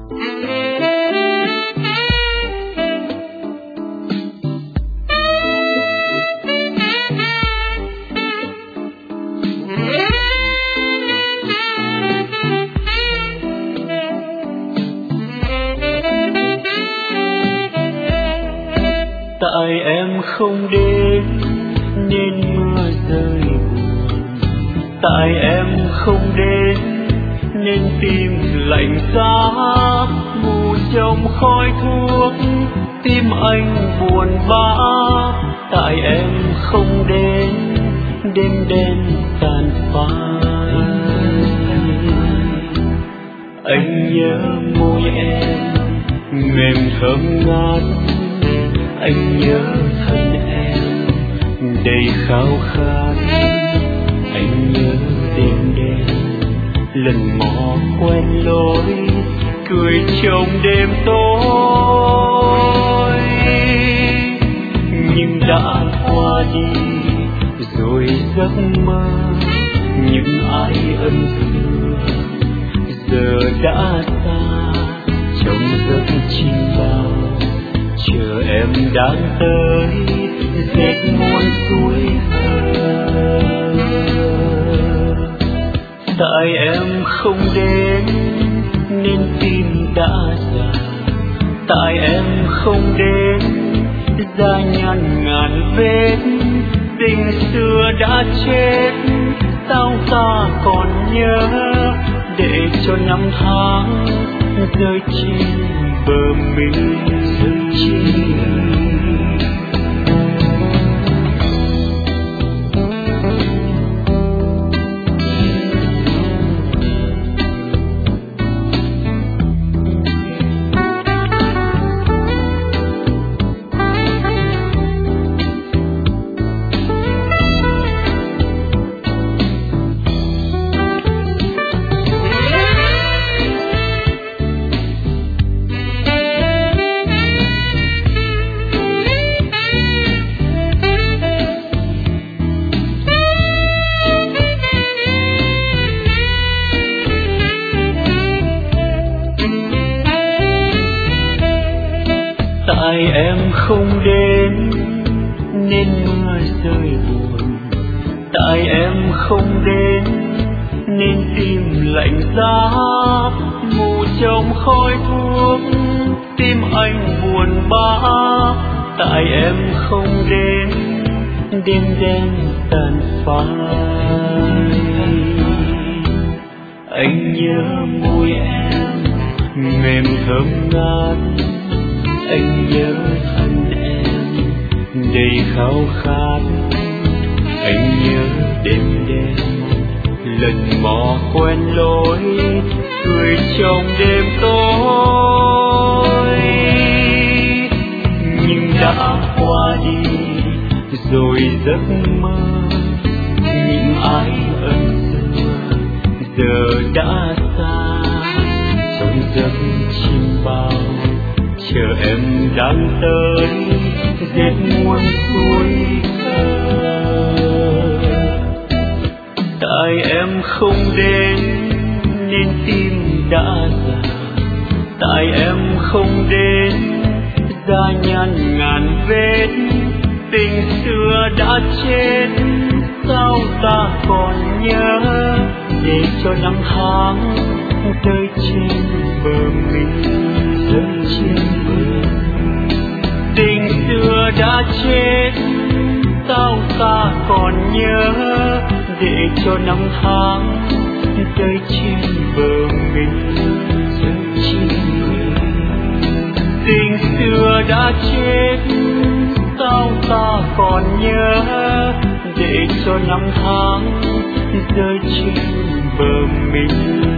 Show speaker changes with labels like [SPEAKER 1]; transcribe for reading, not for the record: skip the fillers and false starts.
[SPEAKER 1] Tại em không đến nên mưa rơi buồn, tại em không đến nên tim lạnh giá mù trong khói thuốc, tim anh buồn bã. Tại em không đến đêm đen tàn phai, anh nhớ môi em mềm thơm ngát, anh nhớ thân em đầy khao khát, anh nhớ đêm đêm lần mò quen lối cười trong đêm tối. Nhưng đã qua đi rồi giấc mơ những ai ân xưa giờ đã xa trong giấc chim bao. Chờ em đang tới dệt muôn suối thơ. Tại em không đến nên tim đã già, tại em không đến da nhăn ngàn vết. Tình xưa đã chết sao ta còn nhớ, để cho năm tháng rơi trên bờ mình. Tại em không đến nên mưa rơi buồn, tại em không đến nên tim lạnh giá mù trong khói thuốc, tim anh buồn bã. Tại em không đến đêm đen tàn phai, anh nhớ môi em mềm thơm ngát, anh nhớ thân em đầy khao khát, anh nhớ đêm đêm lần mò quen lối cười trong đêm tối. Nhưng đã qua đi rồi giấc mơ những ai ân xưa giờ đã xa trong giấc chim bao. Chờ em đang tới dệt muôn suối thơ. Tại em không đến nên tim đã già, tại em không đến da nhăn ngàn vết. Tình xưa đã chết sao ta còn nhớ, để cho năm tháng rơi trên bờ mình. Tình xưa đã chết sao ta còn nhớ, để cho năm tháng rơi trên bờ mình. Tình xưa đã chết sao ta còn nhớ, để cho năm tháng rơi trên bờ mình.